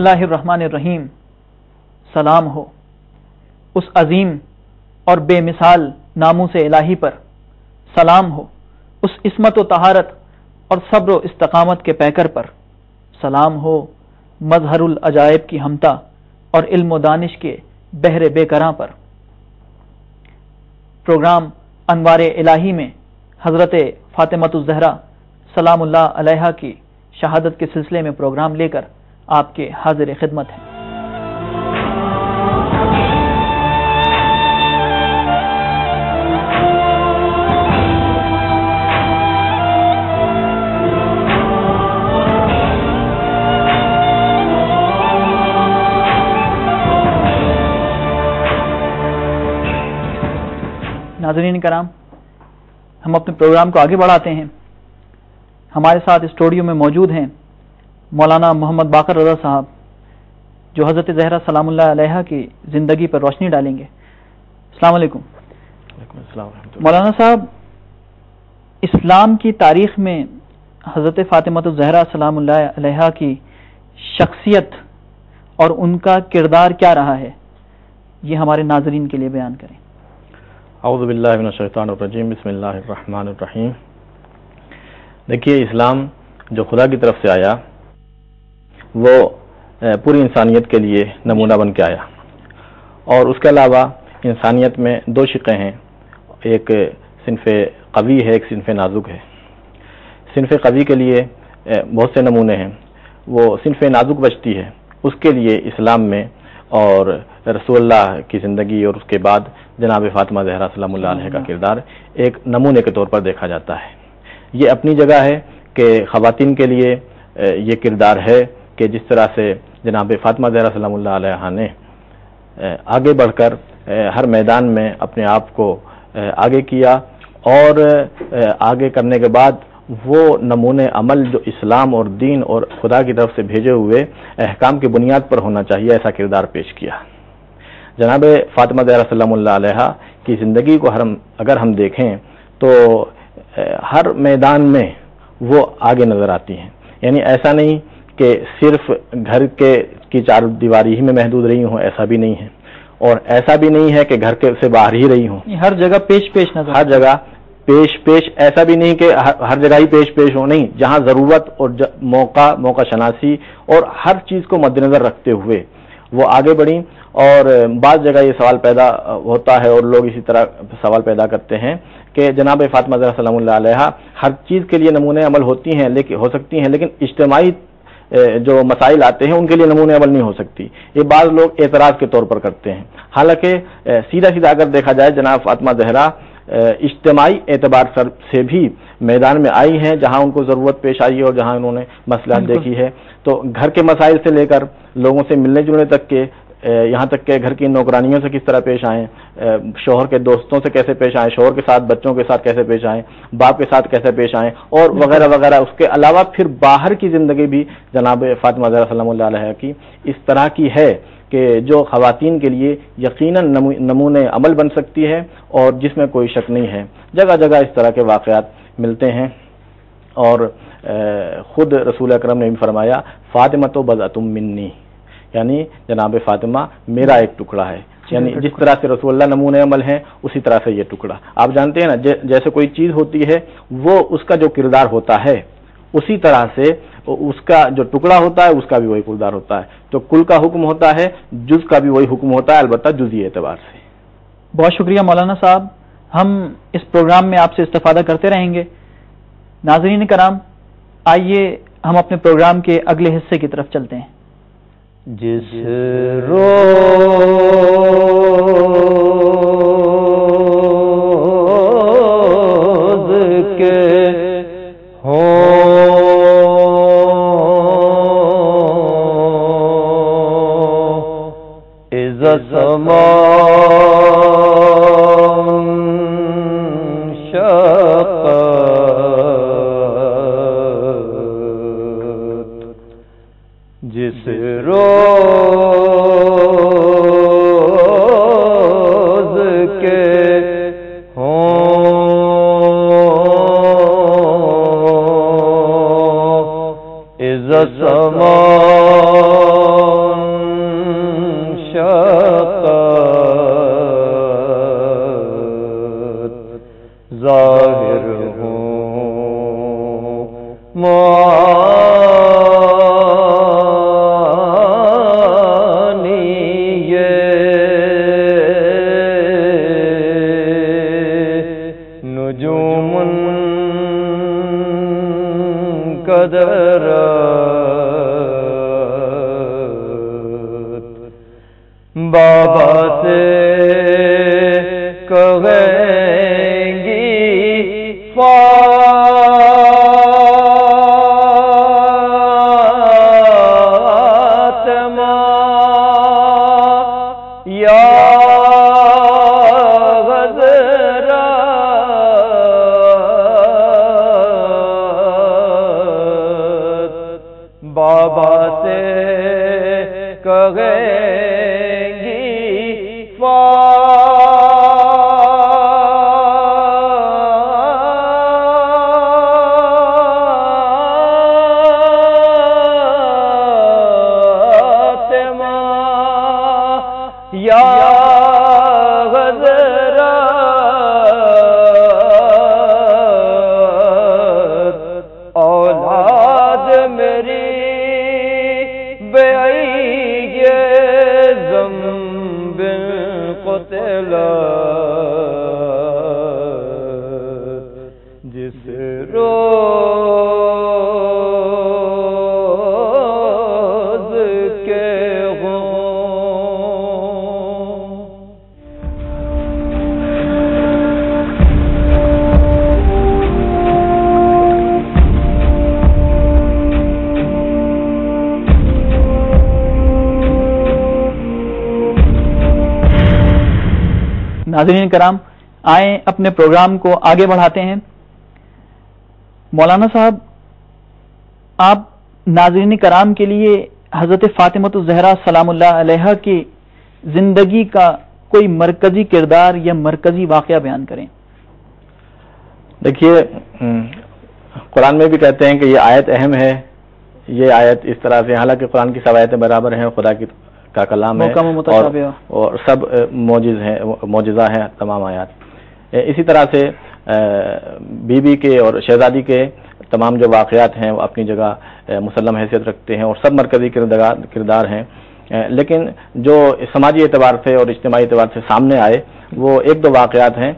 اللہ الرحمن الرحیم. سلام ہو اس عظیم اور بے مثال ناموس الہی پر، سلام ہو اس عصمت و طہارت اور صبر و استقامت کے پیکر پر، سلام ہو مظہر العجائب کی ہمتا اور علم و دانش کے بحر بے کراں پر. پروگرام انوار الہی میں حضرت فاطمۃ الزہرا سلام اللہ علیہا کی شہادت کے سلسلے میں پروگرام لے کر آپ کے حاضر خدمت ہیں. ناظرین کرام، ہم اپنے پروگرام کو آگے بڑھاتے ہیں. ہمارے ساتھ اسٹوڈیو میں موجود ہیں مولانا محمد باقر رضا صاحب، جو حضرت زہرا سلام اللہ علیہا کی زندگی پر روشنی ڈالیں گے. السلام علیکم. مولانا صاحب، اسلام کی تاریخ میں حضرت فاطمۃ الزہرا سلام اللہ علیہا کی شخصیت اور ان کا کردار کیا رہا ہے، یہ ہمارے ناظرین کے لیے بیان کریں. اعوذ باللہ من الشیطان الرجیم، بسم اللہ الرحمن الرحیم. دیکھیے، اسلام جو خدا کی طرف سے آیا وہ پوری انسانیت کے لیے نمونہ بن کے آیا، اور اس کے علاوہ انسانیت میں دو شقیں ہیں، ایک صنف قوی ہے، ایک صنف نازک ہے. صنف قوی کے لیے بہت سے نمونے ہیں، وہ صنف نازک بچتی ہے، اس کے لیے اسلام میں اور رسول اللہ کی زندگی اور اس کے بعد جناب فاطمہ زہرا سلام اللہ علیہ کا کردار ایک نمونے کے طور پر دیکھا جاتا ہے. یہ اپنی جگہ ہے کہ خواتین کے لیے یہ کردار ہے کہ جس طرح سے جناب فاطمہ زہرا سلام اللہ علیہ نے آگے بڑھ کر ہر میدان میں اپنے آپ کو آگے کیا، اور آگے کرنے کے بعد وہ نمونے عمل جو اسلام اور دین اور خدا کی طرف سے بھیجے ہوئے احکام کی بنیاد پر ہونا چاہیے، ایسا کردار پیش کیا. جناب فاطمہ زہرا سلام اللہ علیہ کی زندگی کو اگر ہم دیکھیں تو ہر میدان میں وہ آگے نظر آتی ہیں. یعنی ایسا نہیں کہ صرف گھر کی چار دیواری ہی میں محدود رہی ہوں، ایسا بھی نہیں ہے، اور ایسا بھی نہیں ہے کہ گھر سے باہر ہی رہی ہوں. ہر جگہ پیش نظر، ہر جگہ پیش ایسا بھی نہیں کہ ہر جگہ ہی پیش ہو، نہیں، جہاں ضرورت اور موقع شناسی اور ہر چیز کو مد نظر رکھتے ہوئے وہ آگے بڑھیں. اور بعض جگہ یہ سوال پیدا ہوتا ہے اور لوگ اسی طرح سوال پیدا کرتے ہیں کہ جناب فاطمہ زہرا سلام اللہ علیہ ہر چیز کے لیے نمونے عمل ہو سکتی ہیں، لیکن اجتماعی جو مسائل آتے ہیں ان کے لیے نمونے عمل نہیں ہو سکتی. یہ بعض لوگ اعتراض کے طور پر کرتے ہیں. حالانکہ سیدھا اگر دیکھا جائے، جناب فاطمہ زہرا اجتماعی اعتبار سے بھی میدان میں آئی ہیں، جہاں ان کو ضرورت پیش آئی ہے اور جہاں انہوں نے مصلحت دیکھی ہے. تو گھر کے مسائل سے لے کر لوگوں سے ملنے جلنے تک کے، یہاں تک کہ گھر کی نوکرانیوں سے کس طرح پیش آئیں، شوہر کے دوستوں سے کیسے پیش آئیں، شوہر کے ساتھ بچوں کے ساتھ کیسے پیش آئیں، باپ کے ساتھ کیسے پیش آئیں، اور وغیرہ وغیرہ. اس کے علاوہ پھر باہر کی زندگی بھی جناب فاطمہ زہرا سلام اللہ علیہ کی اس طرح کی ہے کہ جو خواتین کے لیے یقیناً نمونے عمل بن سکتی ہے، اور جس میں کوئی شک نہیں ہے. جگہ جگہ اس طرح کے واقعات ملتے ہیں، اور خود رسول اکرم نے بھی فرمایا فاطمہ تو بضعۃ منی، یعنی جناب فاطمہ میرا ایک ٹکڑا ہے. یعنی جس طرح سے رسول اللہ نمونے عمل ہیں، اسی طرح سے یہ ٹکڑا. آپ جانتے ہیں نا، جیسے کوئی چیز ہوتی ہے وہ اس کا جو کردار ہوتا ہے، اسی طرح سے اس کا جو ٹکڑا ہوتا ہے اس کا بھی وہی کردار ہوتا ہے. تو کل کا حکم ہوتا ہے، جز کا بھی وہی حکم ہوتا ہے، البتہ جزئی اعتبار سے. بہت شکریہ مولانا صاحب، ہم اس پروگرام میں آپ سے استفادہ کرتے رہیں گے. ناظرین کرام، آئیے ہم اپنے پروگرام کے اگلے حصے کی طرف چلتے ہیں. جس روز کے ہوں عزت جس روز کے ہوں عزت سمان بابا سے کہیں گی فاطمہ یا غزرا بابا سے کہیں جس روز کے ہوں ناظرین کرام، آئیں اپنے پروگرام کو آگے بڑھاتے ہیں۔ مولانا صاحب، آپ ناظرین کرام کے لیے حضرت فاطمۃ الزہرا سلام اللہ علیہا کی زندگی کا کوئی مرکزی کردار یا مرکزی واقعہ بیان کریں۔ دیکھیے، قرآن میں بھی کہتے ہیں کہ یہ آیت اہم ہے، یہ آیت اس طرح سے، حالانکہ قرآن کی سب آیتیں برابر ہیں، خدا کا کلام ہے اور سب معجزہ ہیں تمام آیات۔ اسی طرح سے بی بی کے اور شہزادی کے تمام جو واقعات ہیں وہ اپنی جگہ مسلم حیثیت رکھتے ہیں اور سب مرکزی کردار ہیں، لیکن جو سماجی اعتبار سے اور اجتماعی اعتبار سے سامنے آئے وہ ایک دو واقعات ہیں۔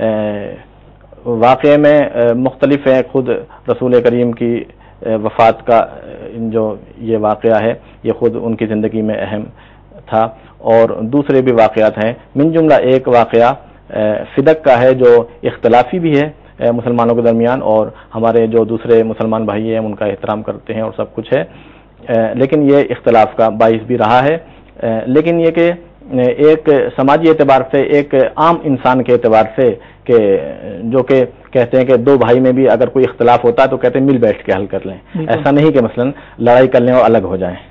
واقعے میں مختلف ہیں، خود رسول کریم کی وفات کا جو یہ واقعہ ہے یہ خود ان کی زندگی میں اہم تھا، اور دوسرے بھی واقعات ہیں، من جملہ ایک واقعہ فدق کا ہے جو اختلافی بھی ہے مسلمانوں کے درمیان، اور ہمارے جو دوسرے مسلمان بھائی ہیں ان کا احترام کرتے ہیں اور سب کچھ ہے، لیکن یہ اختلاف کا باعث بھی رہا ہے۔ لیکن یہ کہ ایک سماجی اعتبار سے، ایک عام انسان کے اعتبار سے، کہ جو کہ کہتے ہیں کہ دو بھائی میں بھی اگر کوئی اختلاف ہوتا ہے تو کہتے ہیں مل بیٹھ کے حل کر لیں، ایسا نہیں کہ مثلا لڑائی کر لیں اور الگ ہو جائیں۔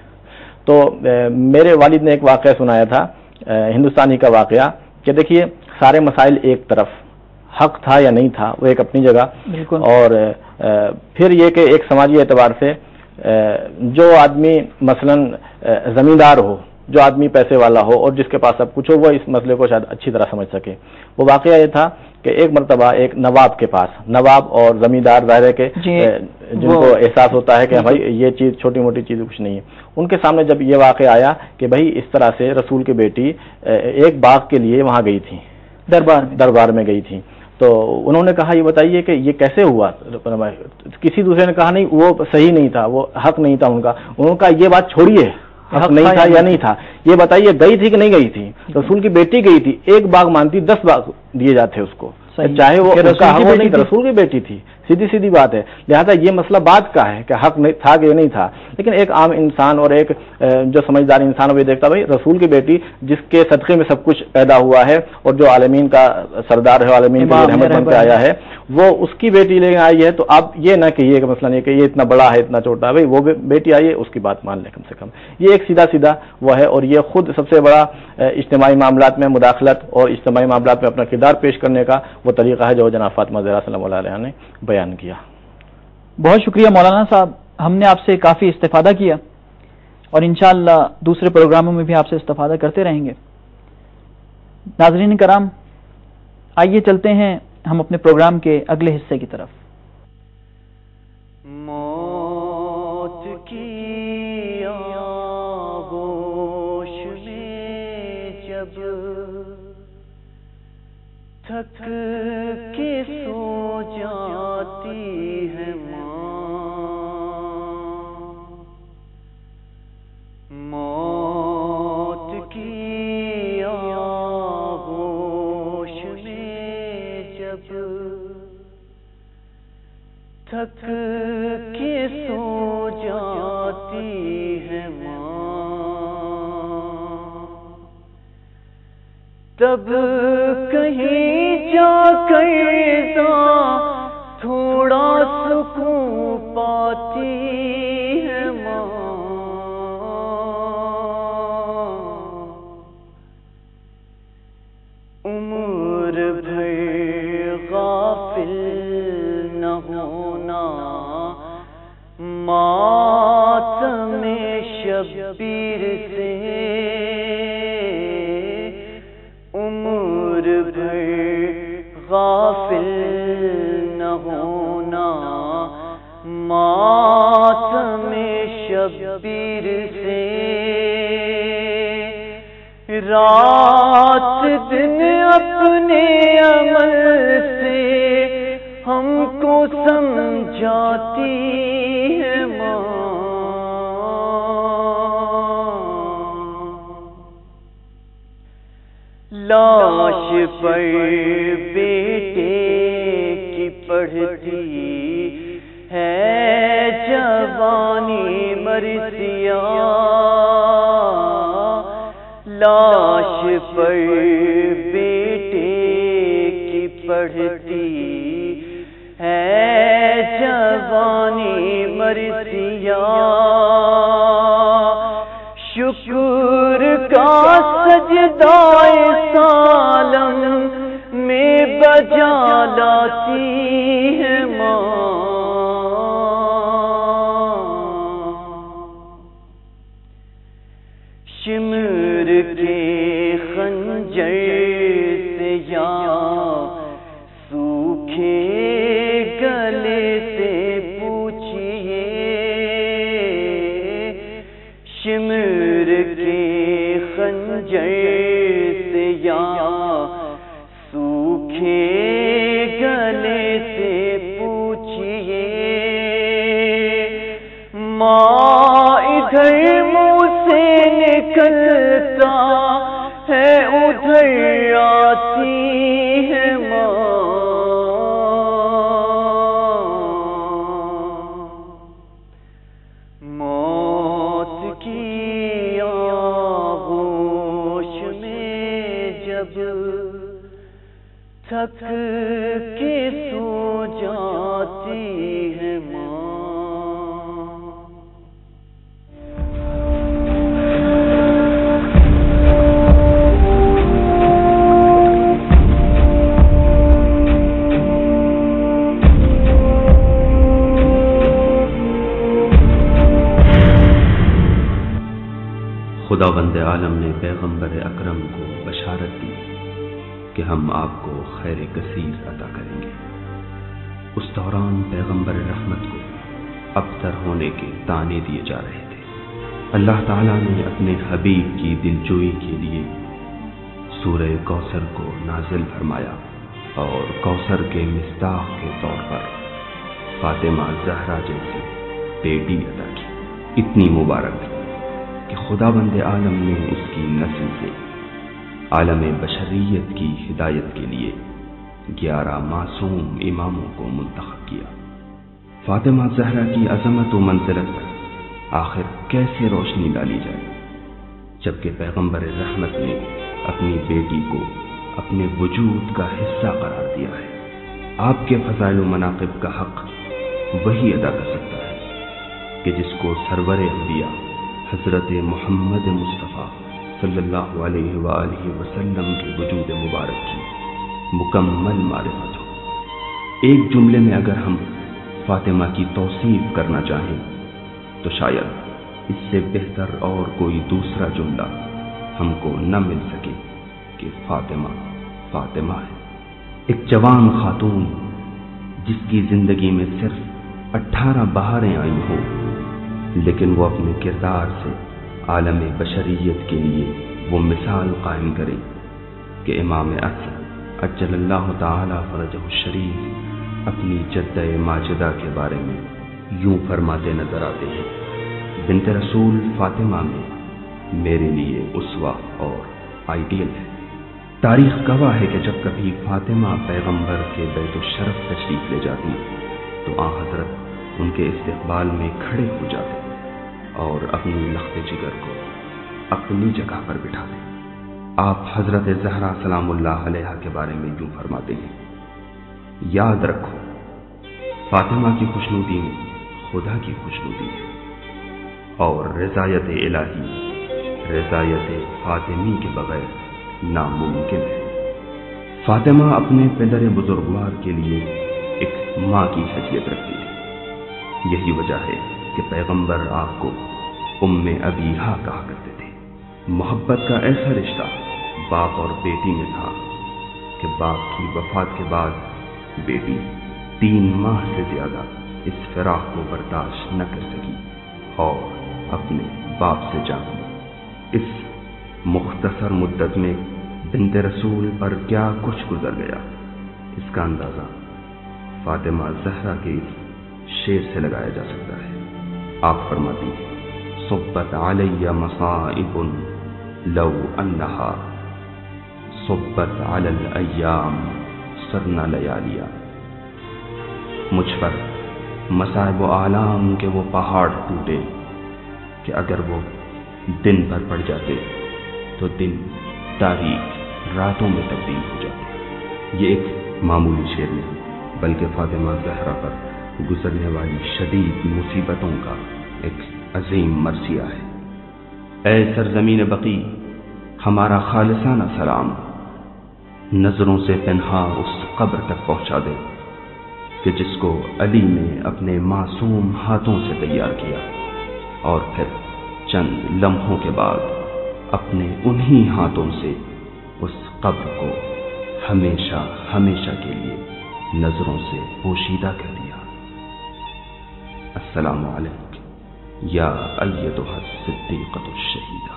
تو میرے والد نے ایک واقعہ سنایا تھا، ہندوستانی کا واقعہ، کہ دیکھیے سارے مسائل ایک طرف، حق تھا یا نہیں تھا وہ ایک اپنی جگہ، اور پھر یہ کہ ایک سماجی اعتبار سے جو آدمی مثلا زمیندار ہو، جو آدمی پیسے والا ہو اور جس کے پاس سب کچھ ہو، وہ اس مسئلے کو شاید اچھی طرح سمجھ سکے۔ وہ واقعہ یہ تھا کہ ایک مرتبہ ایک نواب کے پاس، نواب اور زمیندار ظاہر ہے کہ جن کو احساس ہوتا ہے کہ بھائی یہ چیز چھوٹی موٹی چیز کچھ نہیں ہے، ان کے سامنے جب یہ واقعہ آیا کہ بھائی اس طرح سے رسول کی بیٹی ایک باغ کے لیے وہاں گئی تھی، دربار میں گئی تھی، تو انہوں نے کہا یہ بتائیے کہ یہ کیسے ہوا؟ کسی دوسرے نے کہا نہیں وہ صحیح نہیں تھا، وہ حق نہیں تھا ان کا۔ انہوں نے کہا یہ بات چھوڑیے، حق نہیں تھا یا نہیں تھا، یہ بتائیے گئی تھی کہ نہیں گئی تھی؟ رسول کی بیٹی گئی تھی، ایک باغ مانتی 10 باغ دیے جاتے اس کو، چاہے وہ نہیں تھا، رسول کی بیٹی تھی، سیدھی بات ہے۔ لہذا یہ مسئلہ بات کا ہے کہ حق تھا کہ نہیں تھا، لیکن ایک عام انسان اور ایک جو سمجھدار انسان وہ دیکھتا بھائی رسول کی بیٹی جس کے صدقے میں سب کچھ پیدا ہوا ہے اور جو عالمین کا سردار ہے، عالمین کا رحمت بن کے آیا ہے، وہ اس کی بیٹی لے آئی ہے، تو آپ یہ نہ کہیے کہ مثلا یہ کہ یہ اتنا بڑا ہے اتنا چھوٹا ہے، بھائی وہ بیٹی آئی ہے اس کی بات مان لیں کم سے کم۔ یہ ایک سیدھا وہ ہے، اور یہ خود سب سے بڑا اجتماعی معاملات میں مداخلت اور اجتماعی معاملات میں اپنا کردار پیش کرنے کا وہ طریقہ ہے جو جناب فاطمہ زہرا سلام اللہ علیہا نے بیان کیا۔ بہت شکریہ مولانا صاحب، ہم نے آپ سے کافی استفادہ کیا اور انشاءاللہ دوسرے پروگراموں میں بھی آپ سے استفادہ کرتے رہیں گے۔ ناظرین کرام، آئیے چلتے ہیں ہم اپنے پروگرام کے اگلے حصے کی طرف۔ موت کی آغوش میں جب تھک کے سو جاتی ہے موت کی تھک کے سو جاتی ہے ماں، تب کہیں جا کر تھوڑا سکون پاتی ہے ماں، عمر بھر غافل نہ ہونا ماتم شبیر سے، عمر بھر غافل نہ ہونا ماتم شبیر سے، رات دن اپنے عمل سے ہم کو سمجھاتی ہے ماں، لاش پر بیٹے کی پڑھتی ہے جوانی مرثیہ، لاش پر بیٹے کی پڑھتی ہے جوانی مرثیہ، شکر کا سجدہ سالم میں بجا لاتی ہے ماں، شمر کے خنجر سے یا سوکھے گلے سے پوچھئے، شمر کے خنجر سے یا سوکھے گلے سے پوچھئے، ماں ادھر منہ سے نکلتا ہے ادھر آتی ہے ماں، موت کی آغوش میں جب تھک کے سو جاتی ہے ماں، خداوند عالم نے پیغمبر اکرم کو بشارت دی کہ ہم آپ کو خیر کثیر عطا کریں گے۔ اس دوران پیغمبر رحمت کو ابتر ہونے کے طعنے دیے جا رہے تھے۔ اللہ تعالیٰ نے اپنے حبیب کی دلجوئی کے لیے سورہ کوثر کو نازل فرمایا اور کوثر کے مصداق کے طور پر فاطمہ زہرا جیسی بیٹی عطا کی، اتنی مبارک کہ خداوند عالم نے اس کی نسل سے عالم بشریت کی ہدایت کے لیے 11 معصوم اماموں کو منتخب کیا۔ فاطمہ زہرا کی عظمت و منزلت پر آخر کیسے روشنی ڈالی جائے، جبکہ پیغمبر رحمت نے اپنی بیٹی کو اپنے وجود کا حصہ قرار دیا ہے۔ آپ کے فضائل و مناقب کا حق وہی ادا کر سکتا ہے کہ جس کو سرور انبیاء حضرت محمد مصطفیٰ صلی اللہ علیہ وآلہ وسلم کے وجود مبارک کی مکمل معرفت ہو۔ ایک جملے میں اگر ہم فاطمہ کی توصیف کرنا چاہیں تو شاید اس سے بہتر اور کوئی دوسرا جملہ ہم کو نہ مل سکے کہ فاطمہ فاطمہ ہے، ایک جوان خاتون جس کی زندگی میں صرف 18 بہاریں آئی ہوں، لیکن وہ اپنے کردار سے عالم بشریت کے لیے وہ مثال قائم کرے کہ امام اصل عجل اللہ تعالی فرجہ الشریف اپنی جدہ ماجدہ کے بارے میں یوں فرماتے نظر آتے ہیں، بنت رسول فاطمہ میں میرے لیے اسوہ اور آئیڈیل ہے۔ تاریخ گواہ ہے کہ جب کبھی فاطمہ پیغمبر کے بیت الشرف تشریف لے جاتی تو آن حضرت ان کے استقبال میں کھڑے ہو جاتے اور اپنی لخت جگر کو اپنی جگہ پر بٹھاتے۔ آپ حضرت زہرا سلام اللہ علیہا کے بارے میں یوں فرماتے ہیں، یاد رکھو فاطمہ کی خوشنودی میں خدا کی خوشنودی ہے، اور رضایت الہی رضایت فاطمی کے بغیر ناممکن ہے۔ فاطمہ اپنے پدر بزرگوار کے لیے ایک ماں کی حیثیت رکھتی ہے۔ یہی وجہ ہے کہ پیغمبر آپ کو ام ابیہا کہا کرتے تھے۔ محبت کا ایسا رشتہ باپ اور بیٹی میں تھا کہ باپ کی وفات کے بعد بیٹی 3 ماہ سے زیادہ اس فراق کو برداشت نہ کر سکی اور اپنے باپ سے جان لی۔ اس مختصر مدت میں بنت رسول پر کیا کچھ گزر گیا، اس کا اندازہ فاطمہ زہرا کے اس شعر سے لگایا جا سکتا ہے۔ آپ فرماتی ہیں، صبت علی مصائب لو انہا صبت علی الایام سرنا لیالیا۔ مجھ پر مصائب و آلام کے وہ پہاڑ ٹوٹے کہ اگر وہ دن بھر پڑ جاتے تو دن تاریخ راتوں میں تبدیل ہو جاتے۔ یہ ایک معمولی شعر نہیں بلکہ فاطمہ زہرا پر گزرنے والی شدید مصیبتوں کا ایک عظیم مرثیہ ہے۔ اے سرزمین بقی، ہمارا خالصانہ سلام نظروں سے پنہا اس قبر تک پہنچا دے کہ جس کو علی نے اپنے معصوم ہاتھوں سے تیار کیا اور پھر چند لمحوں کے بعد اپنے انہی ہاتھوں سے اس قبر کو ہمیشہ ہمیشہ کے لیے نظروں سے پوشیدہ کر دیا۔ السلام علیکم یا ایتھا الصدیقۃ الشہیدہ۔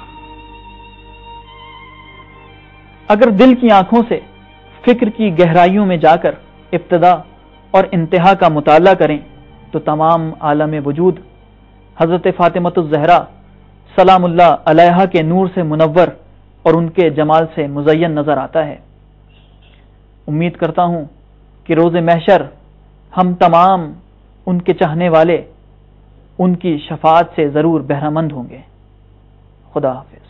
اگر دل کی آنکھوں سے فکر کی گہرائیوں میں جا کر ابتدا اور انتہا کا مطالعہ کریں تو تمام عالم وجود حضرت فاطمۃ الزہرا سلام اللہ علیہا کے نور سے منور اور ان کے جمال سے مزین نظر آتا ہے۔ امید کرتا ہوں کہ روز محشر ہم تمام ان کے چاہنے والے ان کی شفاعت سے ضرور بہرہ مند ہوں گے۔ خدا حافظ۔